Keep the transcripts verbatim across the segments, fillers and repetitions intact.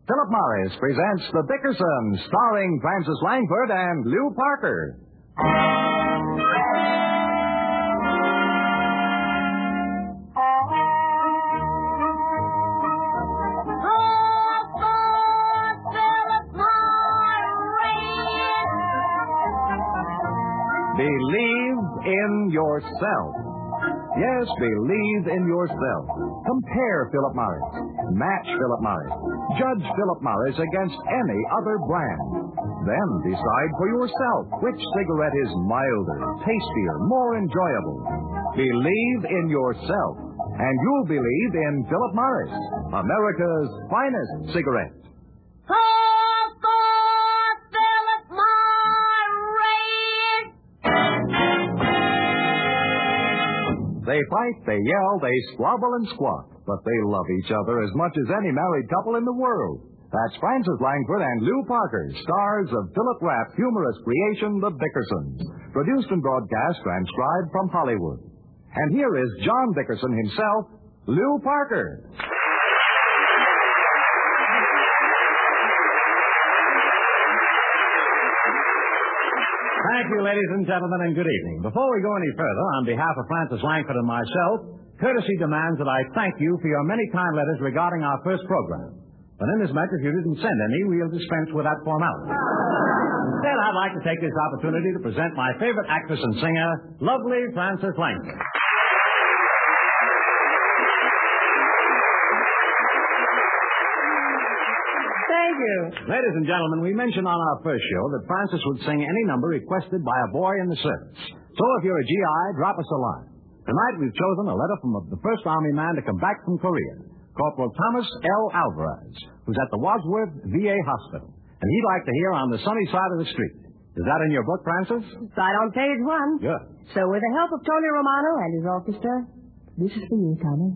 Philip Morris presents The Dickersons, starring Frances Langford and Lew Parker. Believe in yourself. Yes, believe in yourself. Compare Philip Morris. Match Philip Morris. Judge Philip Morris against any other brand. Then decide for yourself which cigarette is milder, tastier, more enjoyable. Believe in yourself, and you'll believe in Philip Morris, America's finest cigarette. They fight, they yell, they squabble and squawk, but they love each other as much as any married couple in the world. That's Frances Langford and Lew Parker, stars of Philip Rapp's humorous creation, The Dickersons, produced and broadcast transcribed from Hollywood. And here is John Dickerson himself, Lew Parker. Thank you, ladies and gentlemen, and good evening. Before we go any further, on behalf of Frances Langford and myself, courtesy demands that I thank you for your many kind letters regarding our first program. But inasmuch as you didn't send any, we'll dispense with that formality. Instead, I'd like to take this opportunity to present my favorite actress and singer, lovely Frances Langford. Thank you. Ladies and gentlemen, we mentioned on our first show that Frances would sing any number requested by a boy in the service. So if you're a G I, drop us a line. Tonight we've chosen a letter from the first Army man to come back from Korea, Corporal Thomas L. Alvarez, who's at the Wadsworth V A Hospital. And he'd like to hear On the Sunny Side of the Street. Is that in your book, Frances? It's right on page one. Good. So with the help of Tony Romano and his orchestra, this is for you, Tommy.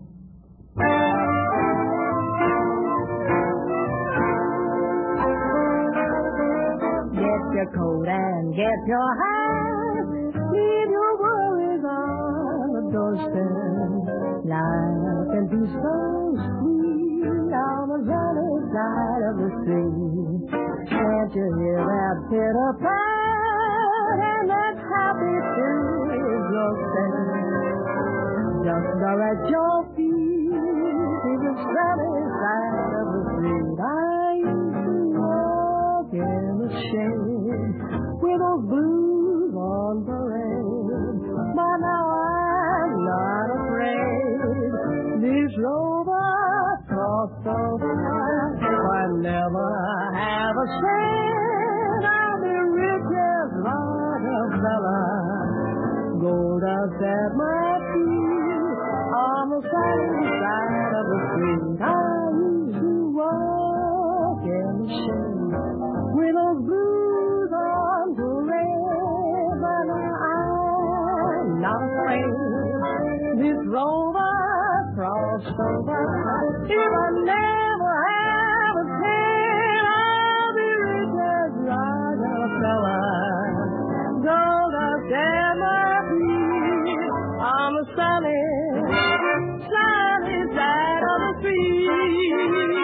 Get your coat and get your hat. Leave your worries on the doorstep. Life can be so sweet on the sunny side of the street. Can't you hear that pitter pat and that happy fiddle step? Just direct your feet to the sunny side of the street. I used to walk in the shade with those blues on parade, but now I'm not afraid. This rover costs so far, if I never have a cent, I'll be rich as Rockefeller. Gold dust at my feet on the sunny side of the street. I used to walk in the shade with those blues on parade, but I'm not afraid. This rover crossed over. If I never have a cent, I'll be rich as Rockefeller. Gold dust at my feet on the sunny, sunny side of the street.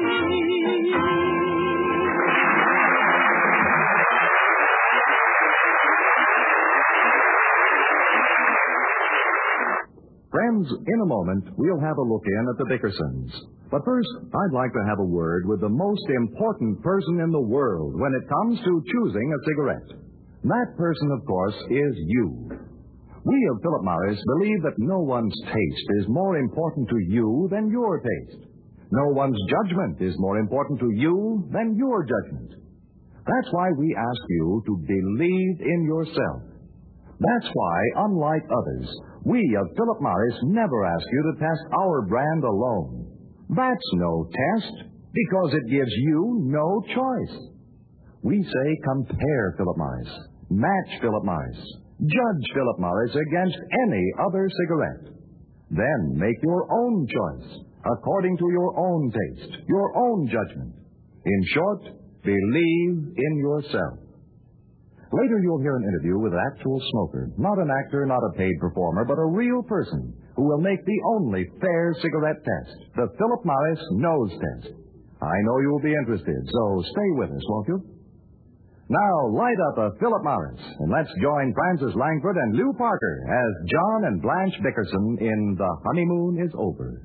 Friends, in a moment, we'll have a look in at the Dickersons. But first, I'd like to have a word with the most important person in the world when it comes to choosing a cigarette. That person, of course, is you. We of Philip Morris believe that no one's taste is more important to you than your taste. No one's judgment is more important to you than your judgment. That's why we ask you to believe in yourself. That's why, unlike others, we of Philip Morris never ask you to test our brand alone. That's no test, because it gives you no choice. We say compare Philip Morris, match Philip Morris, judge Philip Morris against any other cigarette. Then make your own choice, according to your own taste, your own judgment. In short, believe in yourself. Later, you'll hear an interview with an actual smoker. Not an actor, not a paid performer, but a real person who will make the only fair cigarette test, the Philip Morris nose test. I know you'll be interested, so stay with us, won't you? Now, light up a Philip Morris, and let's join Francis Langford and Lou Parker as John and Blanche Dickerson in The Honeymoon is Over.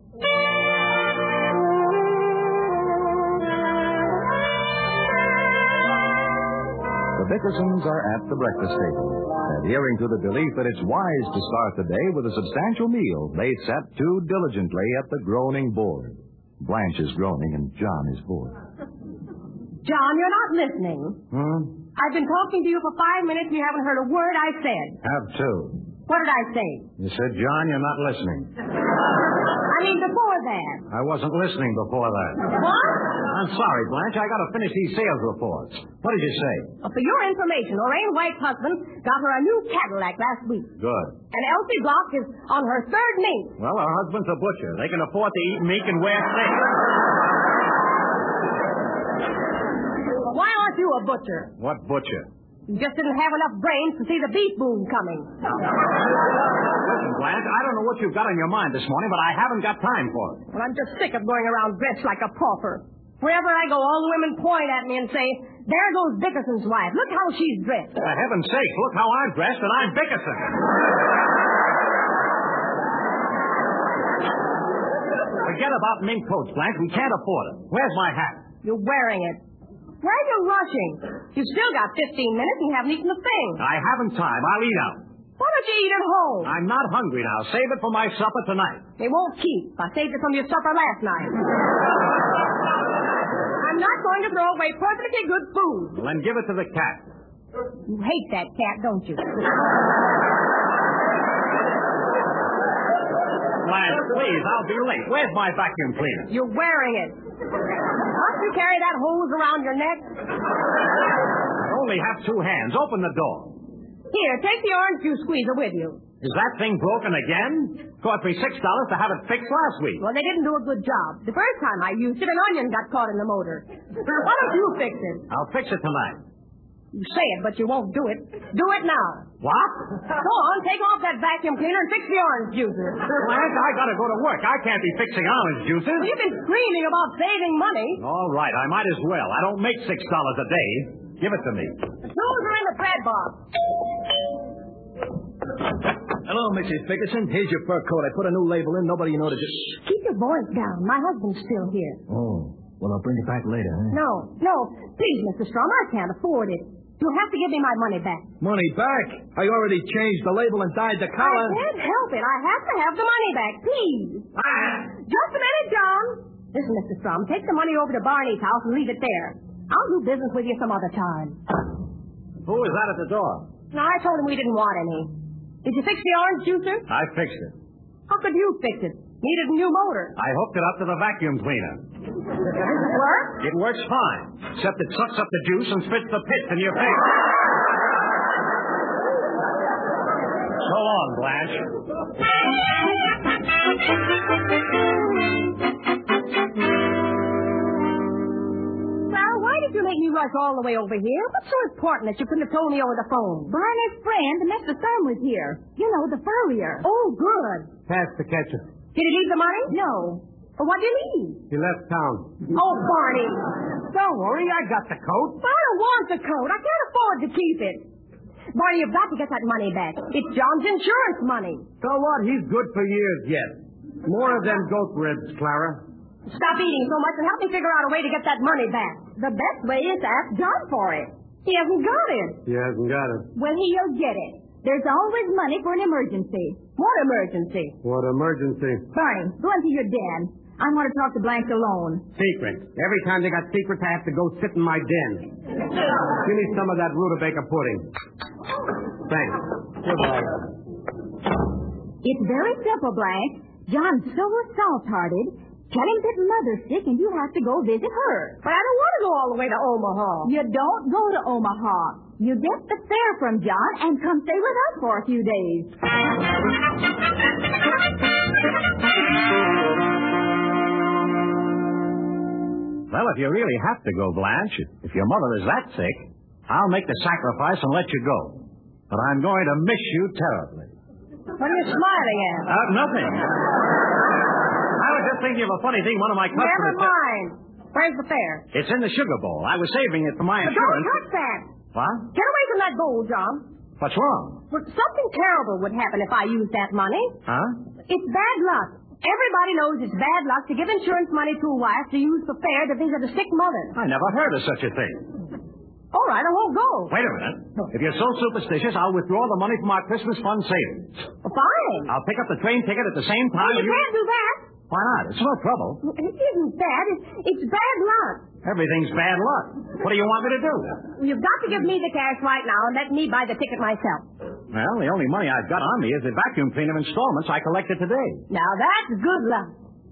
The Dickersons are at the breakfast table. Adhering to the belief that it's wise to start the day with a substantial meal, they sat to diligently at the groaning board. Blanche is groaning and John is bored. John, you're not listening. Hmm? I've been talking to you for five minutes and you haven't heard a word I said. Have to. What did I say? You said, John, you're not listening. I mean, before that. I wasn't listening before that. What? I'm sorry, Blanche. I got to finish these sales reports. What did you say? Well, for your information, Lorraine White's husband got her a new Cadillac last week. Good. And Elsie Block is on her third mate. Well, her husband's a butcher. They can afford to eat meat and wear steak. Why aren't you a butcher? What butcher? You just didn't have enough brains to see the beef boom coming. Listen, Blanche, I don't know what you've got on your mind this morning, but I haven't got time for it. Well, I'm just sick of going around dressed like a pauper. Wherever I go, all the women point at me and say, there goes Dickerson's wife. Look how she's dressed. For heaven's sake, look how I'm dressed, and I'm Dickerson. Forget about mink coats, Blanche. We can't afford it. Where's my hat? You're wearing it. Why are you rushing? You've still got fifteen minutes and you haven't eaten a thing. I haven't time. I'll eat out. Why don't you eat at home? I'm not hungry now. Save it for my supper tonight. It won't keep. I saved it from your supper last night. I'm not going to throw away perfectly good food. Well, then give it to the cat. You hate that cat, don't you? Blanche, please, I'll be late. Where's my vacuum cleaner? You're wearing it. Must you carry that hose around your neck? I only have two hands. Open the door. Here, take the orange juice squeezer with you. Is that thing broken again? Cost me six dollars to have it fixed last week. Well, they didn't do a good job. The first time I used it, an onion got caught in the motor. Why don't you fix it? I'll fix it tonight. You say it, but you won't do it. Do it now. What? Go on, take off that vacuum cleaner and fix the orange juicer. Blanche, I gotta go to work. I can't be fixing orange juices. You've been screaming about saving money. All right, I might as well. I don't make six dollars a day. Give it to me. The tools are in the bread box. Hello, Missus Dickerson. Here's your fur coat. I put a new label in. Nobody noticed it. Keep your voice down. My husband's still here. Oh. Well, I'll bring it back later, huh? No, no. Please, Mister Strom, I can't afford it. You'll have to give me my money back. Money back? I already changed the label and dyed the collar. I can't help it. I have to have the money back, please. Just a minute, John. Listen, Mister Strom, take the money over to Barney's house and leave it there. I'll do business with you some other time. Who is that at the door? No, I told him we didn't want any. Did you fix the orange juicer? I fixed it. How could you fix it? Needed a new motor. I hooked it up to the vacuum cleaner. Does it work? It works fine, except it sucks up the juice and spits the pits in your face. So long, Blanche. Well, why did you make me rush all the way over here? What's so important that you couldn't have told me over the phone? Barney's friend, Mister Thurm, was here. You know, the furrier. Oh, good. Pass the ketchup. Did he leave the money? No. Well, what did he leave? He left town. Oh, Barney. Don't worry, I got the coat. I don't want the coat. I can't afford to keep it. Barney, you've got to get that money back. It's John's insurance money. So what? He's good for years yet. More of them goat ribs, Clara. Stop eating so much and help me figure out a way to get that money back. The best way is to ask John for it. He hasn't got it. He hasn't got it. Well, he'll get it. There's always money for an emergency. What emergency? What emergency? Barney, go into your den. I want to talk to Blanche alone. Secrets. Every time they got secrets, I have to go sit in my den. Give me some of that rutabaga pudding. Thanks. Goodbye. It's very simple, Blanche. John's so soft-hearted. Tell him that Mother's sick and you have to go visit her. But I don't want to go all the way to Omaha. You don't go to Omaha. You get the fare from John and come stay with us for a few days. Well, if you really have to go, Blanche, if your mother is that sick, I'll make the sacrifice and let you go. But I'm going to miss you terribly. What are you smiling at? Uh, nothing. I was just thinking of a funny thing one of my customers Never said. mind. Where's the fare? It's in the sugar bowl. I was saving it for my But don't insurance. touch that. What? Get away from that gold, John. What's wrong? Well, something terrible would happen if I used that money. Huh? It's bad luck. Everybody knows it's bad luck to give insurance money to a wife to use for fare to visit a sick mother. I never heard of such a thing. All right, I won't go. Wait a minute. If you're so superstitious, I'll withdraw the money from our Christmas fund savings. Fine. I'll pick up the train ticket at the same time. Well, you can't do that. Why not? It's no trouble. It isn't bad. It's, it's bad luck. Everything's bad luck. What do you want me to do? You've got to give me the cash right now and let me buy the ticket myself. Well, the only money I've got on me is the vacuum cleaner installments I collected today. Now, that's good luck.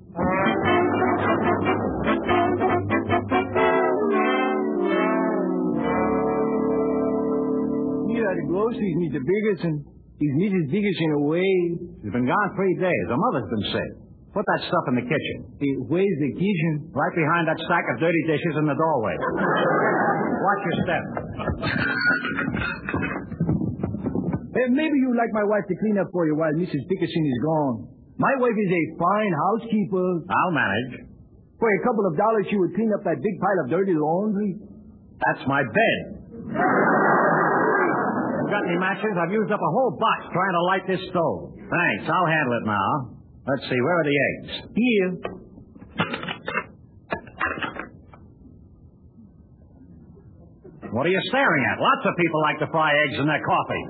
Here are the groceries, Mister Biggerson. Is Missus Biggerson away? She's been gone three days. Her mother's been sick. Put that stuff in the kitchen. Hey, where's the kitchen? Right behind that stack of dirty dishes in the doorway. Watch your step. Hey, maybe you'd like my wife to clean up for you while Missus Biggerson is gone. My wife is a fine housekeeper. I'll manage. For a couple of dollars, she would clean up that big pile of dirty laundry. That's my bed. You got any matches? I've used up a whole box trying to light this stove. Thanks. I'll handle it now. Let's see. Where are the eggs? Here. What are you staring at? Lots of people like to fry eggs in their coffee.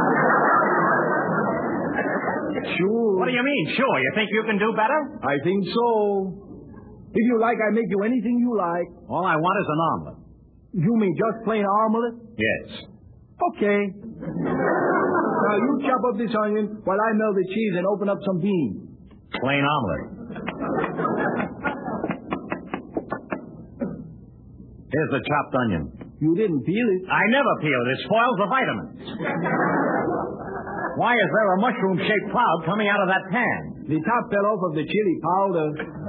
Sure. What do you mean, sure? You think you can do better? I think so. If you like, I make you anything you like. All I want is an omelet. You mean just plain omelet? Yes. Okay. Now you chop up this onion while I melt the cheese and open up some beans. Plain omelet. Here's the chopped onion. You didn't peel it. I never peel it. It spoils the vitamins. Why is there a mushroom-shaped cloud coming out of that pan? The top fell off of the chili powder.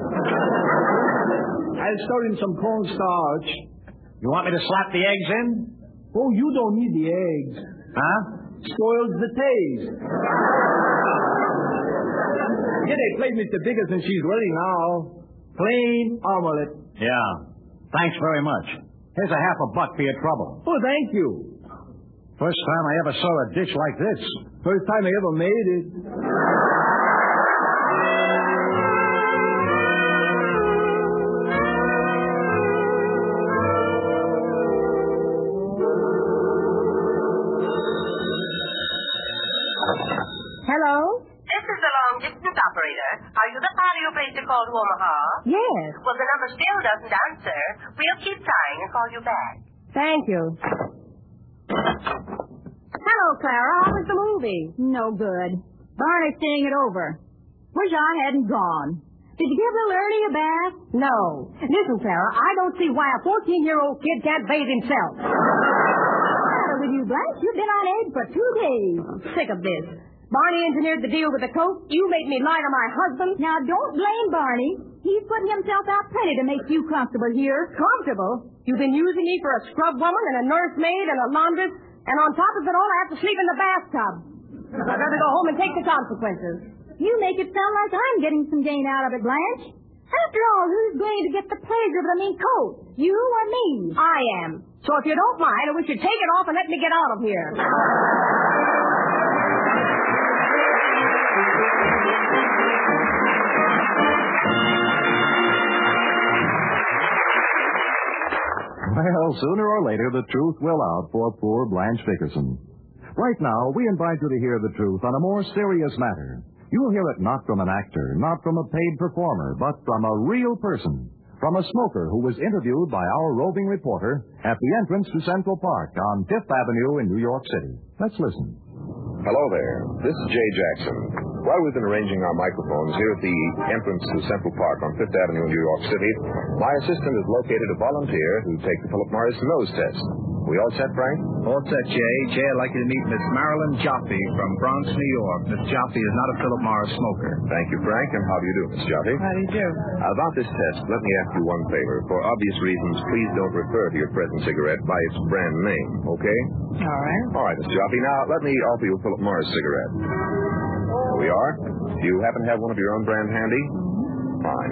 I'll stir in some cornstarch. You want me to slap the eggs in? Oh, you don't need the eggs. Huh? Spoils the taste. Get a plate, Mister Biggerson. She's ready now. Plain omelet. Yeah. Thanks very much. Here's a half a buck for your trouble. Oh, thank you. First time I ever saw a dish like this. First time I ever made it. Hello? This is the long-distance operator. Are you the party who placed a call to Omaha? Yes. Well, the number still doesn't answer. We'll keep trying and call you back. Thank you. Hello, Clara. How was the movie? No good. Barney's staying it over. Wish I hadn't gone. Did you give little Ernie a bath? No. Listen, Clara, I don't see why a fourteen-year-old kid can't bathe himself. What's the matter with you, Blanche? You've been on edge for two days. I'm sick of this. Barney engineered the deal with the coat. You made me lie to my husband. Now, don't blame Barney. He's putting himself out plenty to make you comfortable here. Comfortable? You've been using me for a scrub woman and a nursemaid and a laundress, and on top of it all, I have to sleep in the bathtub. I'd rather go home and take the consequences. You make it sound like I'm getting some gain out of it, Blanche. After all, who's going to get the pleasure of the mink coat? You or me? I am. So if you don't mind, I wish you'd take it off and let me get out of here. Well, sooner or later, the truth will out for poor Blanche Dickerson. Right now, we invite you to hear the truth on a more serious matter. You'll hear it not from an actor, not from a paid performer, but from a real person. From a smoker who was interviewed by our roving reporter at the entrance to Central Park on Fifth Avenue in New York City. Let's listen. Hello there. This is Jay Jackson. While we've been arranging our microphones here at the entrance to Central Park on Fifth Avenue in New York City, my assistant has located a volunteer who'll take the Philip Morris nose test. We all set, Frank? All set, Jay. Jay, I'd like you to meet Miss Marilyn Jaffe from Bronx, New York. Miss Jaffe is not a Philip Morris smoker. Thank you, Frank. And how do you do, Miss Jaffe? How do you do? About this test, let me ask you one favor. For obvious reasons, please don't refer to your present cigarette by its brand name, okay? All right. All right, Miss Jaffe. Now, let me offer you a Philip Morris cigarette. Here we are. Do you happen to have one of your own brand handy? Fine.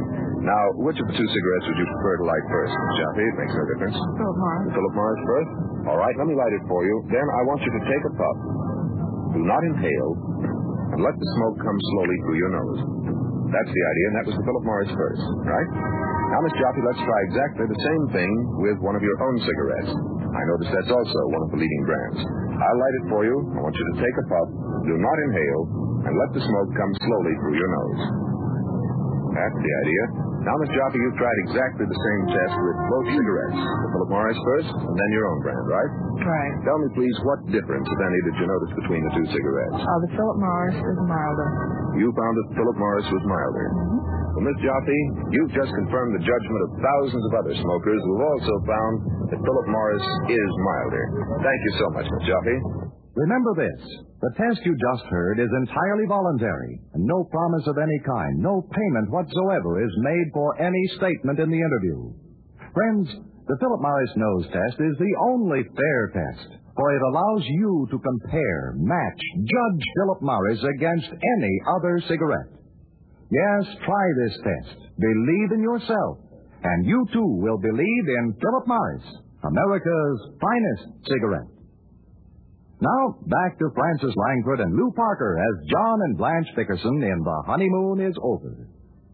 Now, which of the two cigarettes would you prefer to light first, Miss Jaffe? It makes no difference. Philip Morris. The Philip Morris first? All right, let me light it for you. Then I want you to take a puff. Do not inhale, and let the smoke come slowly through your nose. That's the idea, and that was the Philip Morris first, right? Now, Miss Jaffe, let's try exactly the same thing with one of your own cigarettes. I notice that's also one of the leading brands. I'll light it for you. I want you to take a puff. Do not inhale, and let the smoke come slowly through your nose. That's the idea. Now, Miss Jaffe, you've tried exactly the same test with both cigarettes. The Philip Morris first, and then your own brand, right? Right. Tell me, please, what difference, if any, did you notice between the two cigarettes? Oh, the Philip Morris is milder. You found that Philip Morris was milder. Mm-hmm. Well, Miss Jaffe, you've just confirmed the judgment of thousands of other smokers who've also found that Philip Morris is milder. Thank you so much, Miss Jaffe. Remember this. The test you just heard is entirely voluntary, and no promise of any kind, no payment whatsoever is made for any statement in the interview. Friends, the Philip Morris nose test is the only fair test, for it allows you to compare, match, judge Philip Morris against any other cigarette. Yes, try this test. Believe in yourself, and you too will believe in Philip Morris, America's finest cigarette. Now, back to Francis Langford and Lou Parker as John and Blanche Dickerson in The Honeymoon is Over.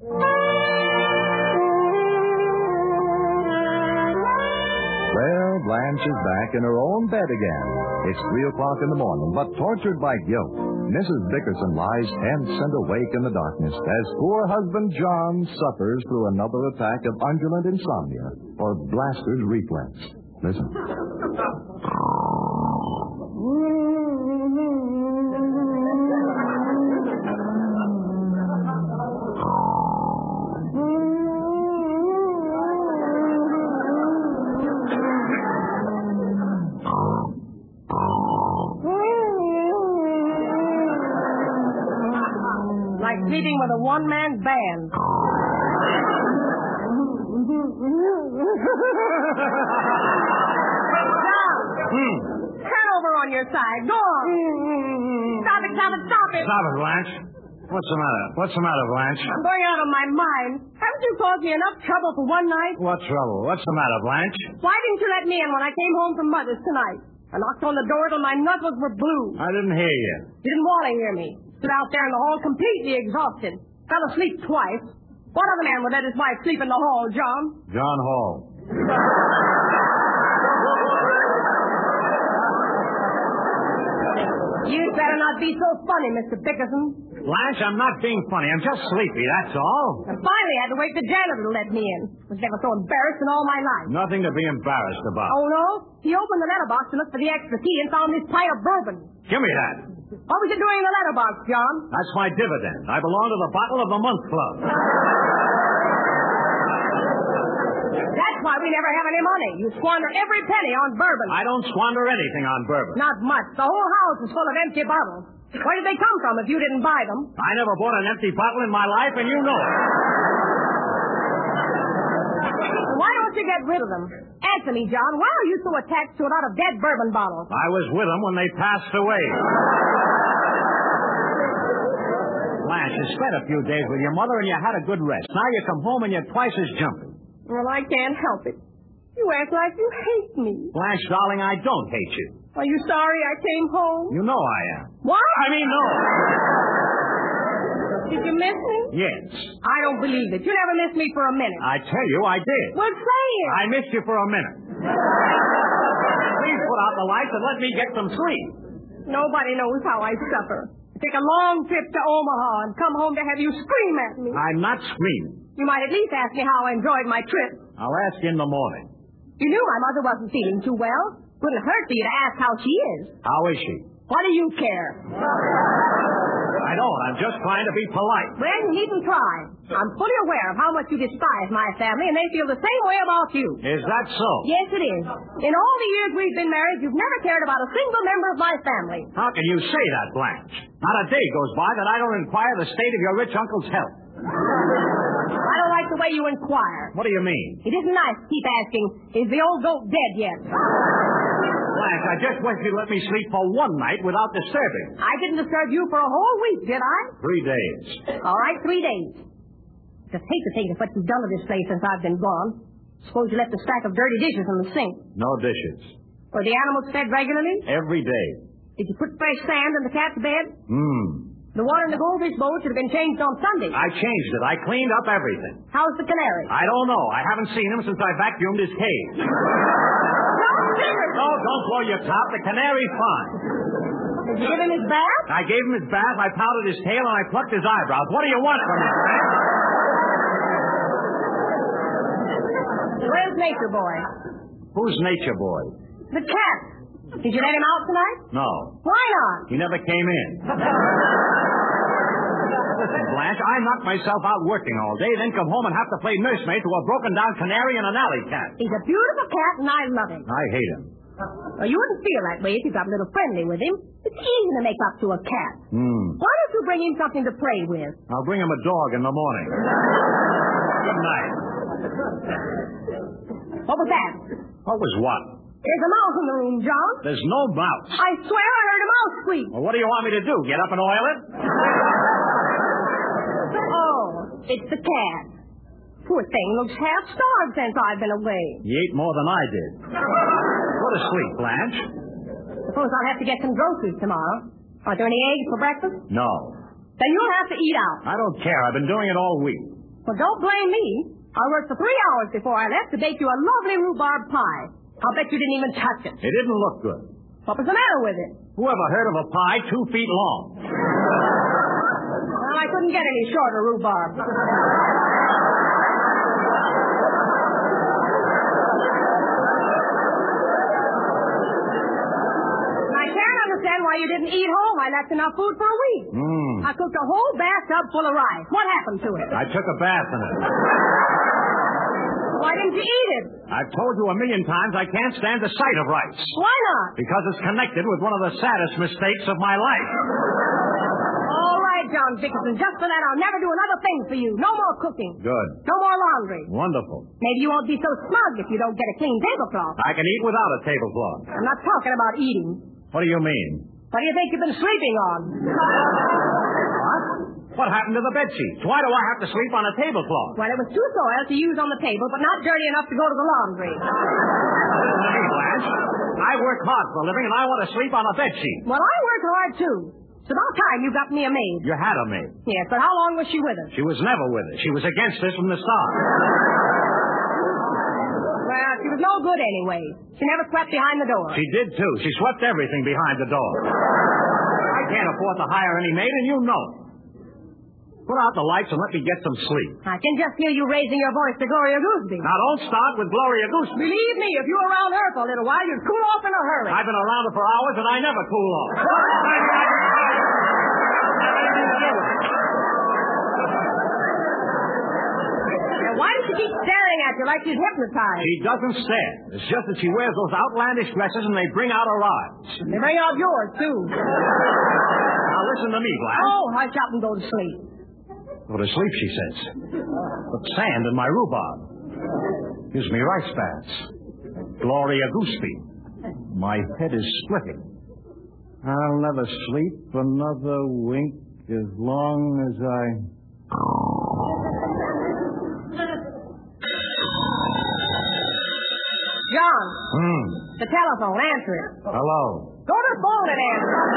Well, Blanche is back in her own bed again. It's three o'clock in the morning, but tortured by guilt, Missus Dickerson lies tense and awake in the darkness as poor husband John suffers through another attack of undulant insomnia, or blaster's reflex. Listen. Like sleeping with a one-man band. Hmm. Turn over on your side. Go on. Stop it, stop it, stop it. Stop it, Blanche. What's the matter? What's the matter, Blanche? I'm going out of my mind. Haven't you caused me enough trouble for one night? What trouble? What's the matter, Blanche? Why didn't you let me in when I came home from Mother's tonight? I knocked on the door till my knuckles were blue. I didn't hear you. You didn't want to hear me. Stood out there in the hall completely exhausted. Fell asleep twice. What other man would let his wife sleep in the hall, John? John Hall. You'd better not be so funny, Mister Dickerson. Blanche, I'm not being funny. I'm just sleepy, that's all. I finally had to wake the janitor to let me in. I was never so embarrassed in all my life. Nothing to be embarrassed about. Oh, no? He opened the letterbox to look for the extra key and found this pint of bourbon. Give me that. What was you doing in the letterbox, John? That's my dividend. I belong to the Bottle of the Month Club. That's why we never have any money. You squander every penny on bourbon. I don't squander anything on bourbon. Not much. The whole house is full of empty bottles. Where did they come from if you didn't buy them? I never bought an empty bottle in my life, and you know it. Why don't you get rid of them? Answer me, John. Why are you so attached to a lot of dead bourbon bottles? I was with them when they passed away. Blanche, you spent a few days with your mother and you had a good rest. Now you come home and you're twice as jumpy. Well, I can't help it. You act like you hate me. Blanche, darling, I don't hate you. Are you sorry I came home? You know I am. What? I mean, no. Did you miss me? Yes. I don't believe it. You never missed me for a minute. I tell you, I did. Well, say it. I missed you for a minute. Please put out the lights and let me get some sleep. Nobody knows how I suffer. I take a long trip to Omaha and come home to have you scream at me. I'm not screaming. You might at least ask me how I enjoyed my trip. I'll ask you in the morning. You knew my mother wasn't feeling too well. Wouldn't hurt for you to ask how she is. How is she? What do you care? I don't. I'm just trying to be polite. Well, you needn't try. I'm fully aware of how much you despise my family, and they feel the same way about you. Is that so? Yes, it is. In all the years we've been married, you've never cared about a single member of my family. How can you say that, Blanche? Not a day goes by that I don't inquire the state of your rich uncle's health. I don't like the way you inquire. What do you mean? It isn't nice to keep asking, is the old goat dead yet? Blanche, I just wish you'd let me sleep for one night without disturbing. I didn't disturb you for a whole week, did I? Three days. All right, three days. Just hate to think of what you've done to this place since I've been gone. Suppose you left a stack of dirty dishes in the sink. No dishes. Were the animals fed regularly? Every day. Did you put fresh sand in the cat's bed? Hmm. The water in the goldfish bowl should have been changed on Sunday. I changed it. I cleaned up everything. How's the canary? I don't know. I haven't seen him since I vacuumed his cage. No, don't blow your top. The canary's fine. Did you give him his bath? I gave him his bath, I powdered his tail, and I plucked his eyebrows. What do you want from me, Frank? Where's Nature Boy? Who's Nature Boy? The cat. Did you let him out tonight? No. Why not? He never came in. Listen, Blanche, I knock myself out working all day, then come home and have to play nursemaid to a broken-down canary and an alley cat. He's a beautiful cat, and I love him. I hate him. Well, you wouldn't feel that way if you got a little friendly with him. It's easy to make up to a cat. Hmm. Why don't you bring him something to play with? I'll bring him a dog in the morning. Good night. What was that? What was what? There's a mouse in the room, John. There's no mouse. I swear I heard a mouse squeak. Well, what do you want me to do? Get up and oil it? Oh, it's the cat. Poor thing looks half starved since I've been away. He ate more than I did. Go to sleep, Blanche. Suppose I'll have to get some groceries tomorrow. Are there any eggs for breakfast? No. Then you'll have to eat out. I don't care. I've been doing it all week. Well, don't blame me. I worked for three hours before I left to bake you a lovely rhubarb pie. I'll bet you didn't even touch it. It didn't look good. What was the matter with it? Whoever heard of a pie two feet long? Well, I couldn't get any shorter rhubarb. Understand why you didn't eat home. I left enough food for a week. Mm. I cooked a whole bathtub full of rice. What happened to it? I took a bath in it. Why didn't you eat it? I've told you a million times I can't stand the sight of rice. Why not? Because it's connected with one of the saddest mistakes of my life. All right, John Dickinson. Just for that, I'll never do another thing for you. No more cooking. Good. No more laundry. Wonderful. Maybe you won't be so smug if you don't get a clean tablecloth. I can eat without a tablecloth. I'm not talking about eating. What do you mean? What do you think you've been sleeping on? What? What happened to the bedsheets? Why do I have to sleep on a tablecloth? Well, it was too soiled to use on the table, but not dirty enough to go to the laundry. Listen to me, Blanche. I work hard for a living, and I want to sleep on a bedsheet. Well, I work hard, too. It's about time you got me a maid. You had a maid. Yes, but how long was she with us? She was never with us. She was against us from the start. Well, she was no good anyway. She never swept behind the door. She did, too. She swept everything behind the door. I can't afford to hire any maid, and you know it. Put out the lights and let me get some sleep. I can just hear you raising your voice to Gloria Gooseby. Now, don't start with Gloria Gooseby. Believe me, if you were around her for a little while, you'd cool off in a hurry. I've been around her for hours, and I never cool off. Now, why does she keep staring at you like she's hypnotized? She doesn't stare. It's just that she wears those outlandish dresses, and they bring out her eyes. They bring out yours, too. Now, listen to me, Blanche. Oh, hush up and go to sleep. Go to sleep, she says. Put sand in my rhubarb. Gives me rice baths. Gloria Gooseby. My head is splitting. I'll never sleep another wink as long as I... John. Hmm. The telephone. Answer it. Hello. Go to the phone and answer it.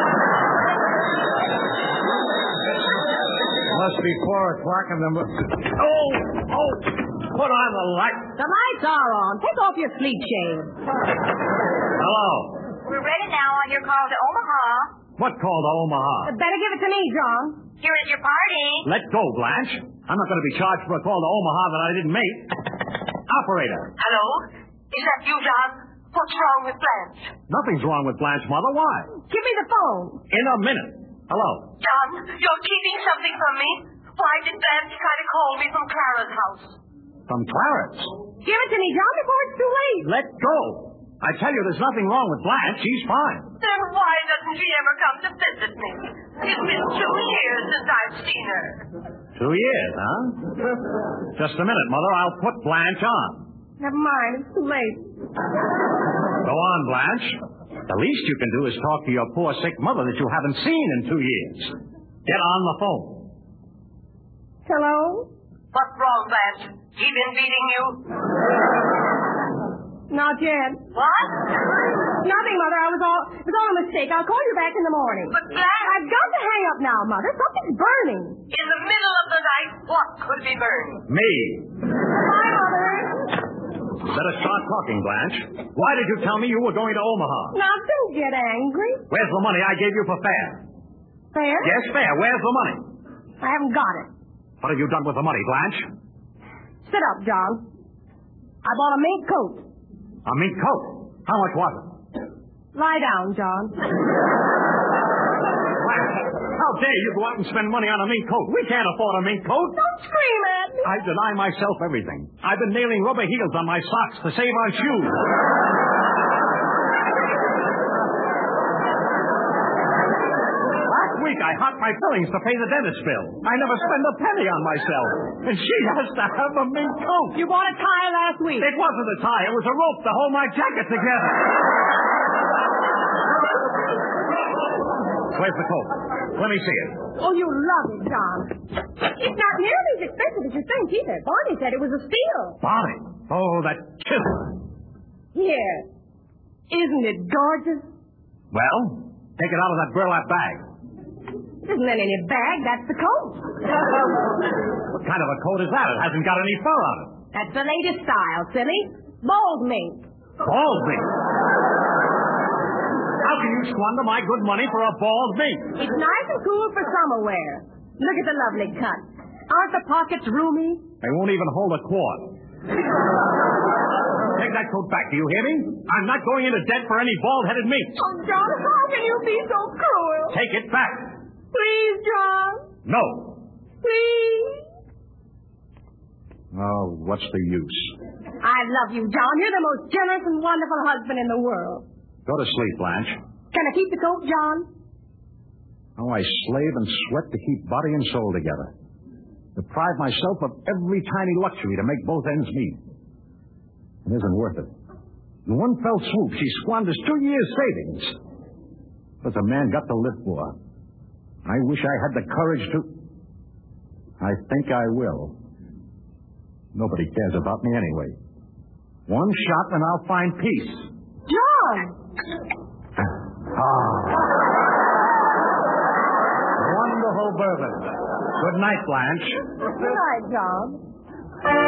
Must be four o'clock in the... Oh! Oh! Put on the light. The lights are on. Take off your sleep shade. Hello. We're ready now on your call to Omaha. What call to Omaha? Better give it to me, John. Here is your party. Let go, Blanche. I'm not going to be charged for a call to Omaha that I didn't make. Operator. Hello? Is that you, John? What's wrong with Blanche? Nothing's wrong with Blanche, Mother. Why? Give me the phone. In a minute. Hello. John, you're keeping something from me? Why did Blanche try to call me from Clara's house? From Clarence. Give it to me, John, before it's too late. Let go. I tell you, there's nothing wrong with Blanche. She's fine. Then why doesn't she ever come to visit me? It's been two years since I've seen her. Two years, huh? Just a minute, Mother. I'll put Blanche on. Never mind. It's too late. Go on, Blanche. The least you can do is talk to your poor sick mother that you haven't seen in two years. Get on the phone. Hello? What's wrong, Blanche? He been beating you? Not yet. What? Nothing, Mother. I was all, it was all a mistake. I'll call you back in the morning. But, Blanche... I've got to hang up now, Mother. Something's burning. In the middle of the night, what could be burned? Me. Bye, Mother. Better start talking, Blanche. Why did you tell me you were going to Omaha? Now, don't get angry. Where's the money I gave you for fare? Fair? Yes, fare. Where's the money? I haven't got it. What have you done with the money, Blanche? Sit up, John. I bought a mink coat. A mink coat. How much was it? Lie down, John. Blanche, how dare you go out and spend money on a mink coat? We can't afford a mink coat. Don't scream at me. I deny myself everything. I've been nailing rubber heels on my socks to save on shoes. Last week I hocked my fillings to pay the dentist bill. I never spend a penny on myself. And she has to have a mink coat. You bought a tie last week. It wasn't a tie. It was a rope to hold my jacket together. Where's the coat? Let me see it. Oh, you love it, John. It's not nearly as expensive as you think either. Barney said it was a steal. Barney? Oh, that chisel. Here. Isn't it gorgeous? Well, take it out of that burlap bag. Isn't that any bag? That's the coat. What kind of a coat is that? It hasn't got any fur on it. That's the latest style, silly. Bald mink. Bald mink? How can you squander my good money for a bald mink? It's nice and cool for summer wear. Look at the lovely cut. Aren't the pockets roomy? They won't even hold a quart. Take that coat back, do you hear me? I'm not going into debt for any bald-headed minks. Oh, John, how can you be so cruel? Take it back. Please, John. No. Please. Oh, what's the use? I love you, John. You're the most generous and wonderful husband in the world. Go to sleep, Blanche. Can I keep the coat, John? Oh, I slave and sweat to keep body and soul together. Deprive myself of every tiny luxury to make both ends meet. It isn't worth it. In one fell swoop, she squanders two years' savings. What's a man got to live for? I wish I had the courage to... I think I will. Nobody cares about me anyway. One shot and I'll find peace. John! Ah. Wonderful bourbon. Good night, Blanche. Good night, John.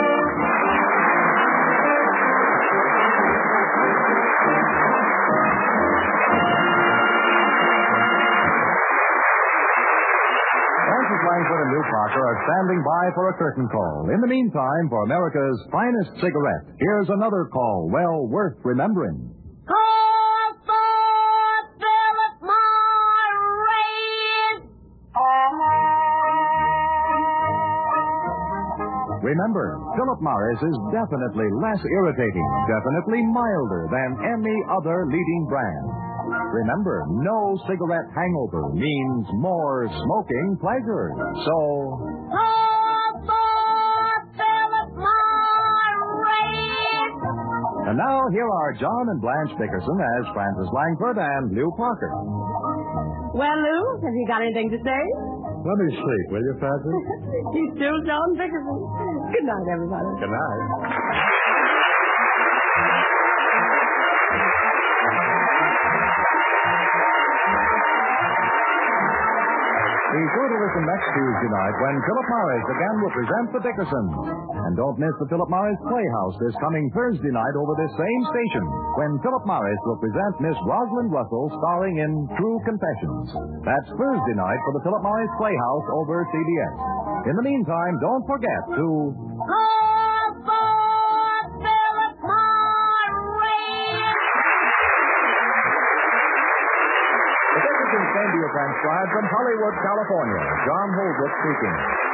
Langford and Lou Parker are standing by for a curtain call. In the meantime, for America's finest cigarette, here's another call well worth remembering. Call for Philip Morris! Remember, Philip Morris is definitely less irritating, definitely milder than any other leading brand. Remember, no cigarette hangover means more smoking pleasure. So... Call for Philip Morris! And now, here are John and Blanche Dickerson as Francis Langford and Lou Parker. Well, Lou, have you got anything to say? Let me sleep, will you, Francis? He's still John Dickerson. Good night, everybody. Good night. Be sure to listen next Tuesday night when Philip Morris again will present The Dickersons. And don't miss the Philip Morris Playhouse this coming Thursday night over this same station when Philip Morris will present Miss Rosalind Russell starring in True Confessions. That's Thursday night for the Philip Morris Playhouse over C B S. In the meantime, don't forget to... Call for Philip Morris! The Dickersons came to you transcribed from Hollywood, California. John Holbrook speaking.